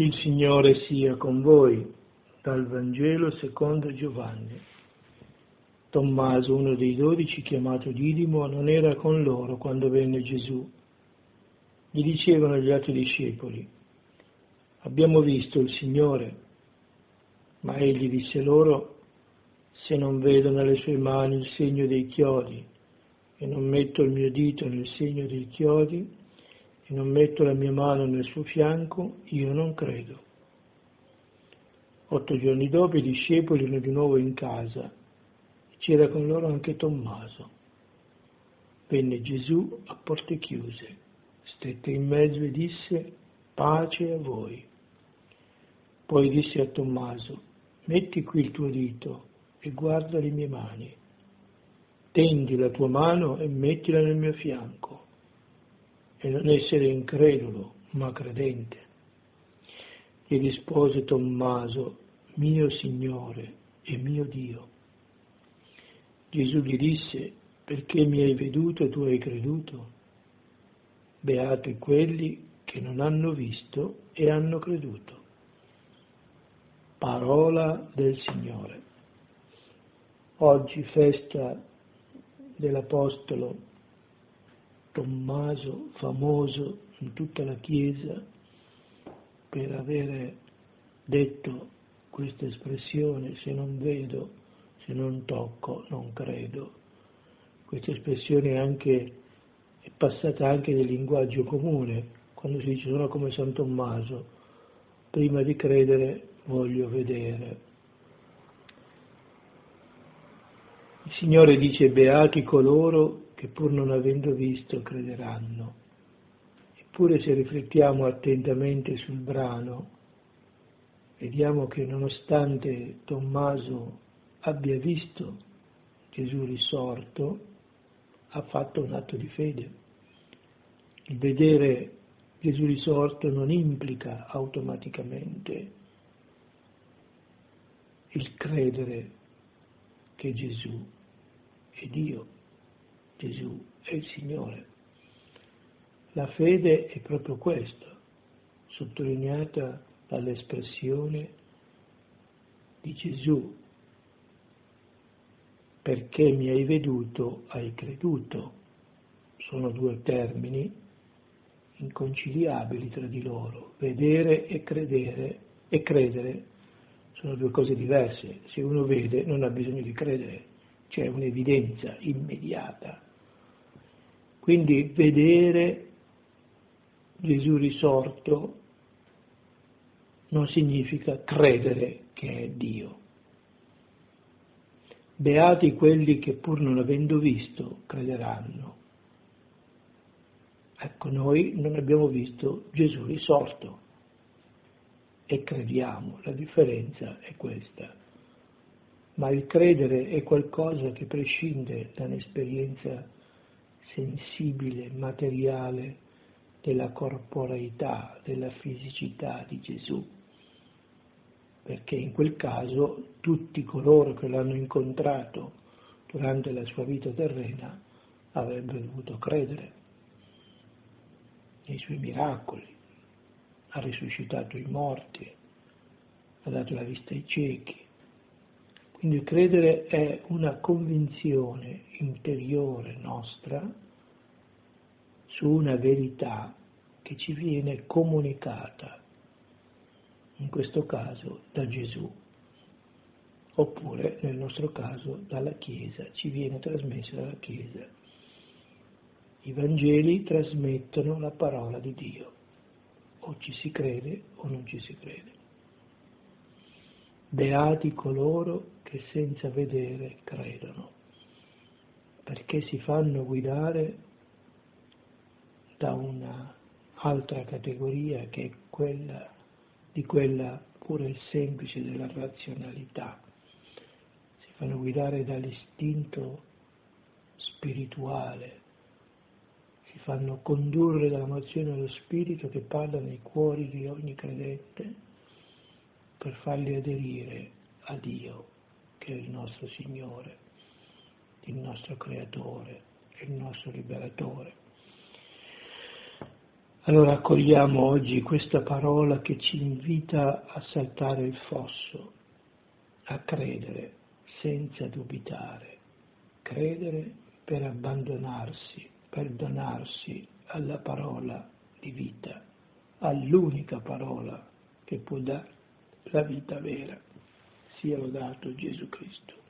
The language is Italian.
Il Signore sia con voi. Dal Vangelo secondo Giovanni. Tommaso, uno dei 12, chiamato Didimo, non era con loro quando venne Gesù. Gli dicevano gli altri discepoli: abbiamo visto il Signore. Ma egli disse loro: se non vedo nelle sue mani il segno dei chiodi, e non metto il mio dito nel segno dei chiodi, e non metto la mia mano nel suo fianco, io non credo. 8 giorni dopo i discepoli erano di nuovo in casa e c'era con loro anche Tommaso. Venne Gesù a porte chiuse, stette in mezzo e disse: pace a voi. Poi disse a Tommaso: metti qui il tuo dito e guarda le mie mani. Tendi la tua mano e mettila nel mio fianco, e non essere incredulo, ma credente. Gli rispose Tommaso: mio Signore e mio Dio. Gesù gli disse: perché mi hai veduto e tu hai creduto? Beati quelli che non hanno visto e hanno creduto. Parola del Signore. Oggi festa dell'Apostolo Tommaso, famoso in tutta la Chiesa per avere detto questa espressione: se non vedo, se non tocco, non credo. Questa espressione è passata anche nel linguaggio comune, quando si dice: sono come San Tommaso, prima di credere voglio vedere. Il Signore dice: beati coloro che pur non avendo visto crederanno. Eppure, se riflettiamo attentamente sul brano, vediamo che nonostante Tommaso abbia visto Gesù risorto, ha fatto un atto di fede. Il vedere Gesù risorto non implica automaticamente il credere che Gesù è Dio, Gesù è il Signore. La fede è proprio questo, sottolineata dall'espressione di Gesù: perché mi hai veduto, hai creduto. Sono due termini inconciliabili tra di loro. Vedere e credere sono due cose diverse. Se uno vede non ha bisogno di credere, c'è un'evidenza immediata. Quindi vedere Gesù risorto non significa credere che è Dio. Beati quelli che pur non avendo visto crederanno. Ecco, noi non abbiamo visto Gesù risorto e crediamo, la differenza è questa. Ma il credere è qualcosa che prescinde da un'esperienza sensibile, materiale, della corporeità, della fisicità di Gesù. Perché in quel caso tutti coloro che l'hanno incontrato durante la sua vita terrena avrebbero dovuto credere nei suoi miracoli. Ha risuscitato i morti, ha dato la vista ai ciechi. Quindi credere è una convinzione interiore nostra su una verità che ci viene comunicata, in questo caso da Gesù, oppure nel nostro caso dalla Chiesa, ci viene trasmessa dalla Chiesa. I Vangeli trasmettono la parola di Dio, o ci si crede o non ci si crede. Beati coloro che senza vedere credono, perché si fanno guidare da una altra categoria che è quella pura e semplice della razionalità. Si fanno guidare dall'istinto spirituale, si fanno condurre dalla mozione dello Spirito che parla nei cuori di ogni credente per farli aderire a Dio, che è il nostro Signore, il nostro Creatore, il nostro Liberatore. Allora accogliamo oggi questa parola che ci invita a saltare il fosso, a credere senza dubitare, credere per abbandonarsi, per donarsi alla parola di vita, all'unica parola che può dare la vita vera. Sia lodato Gesù Cristo.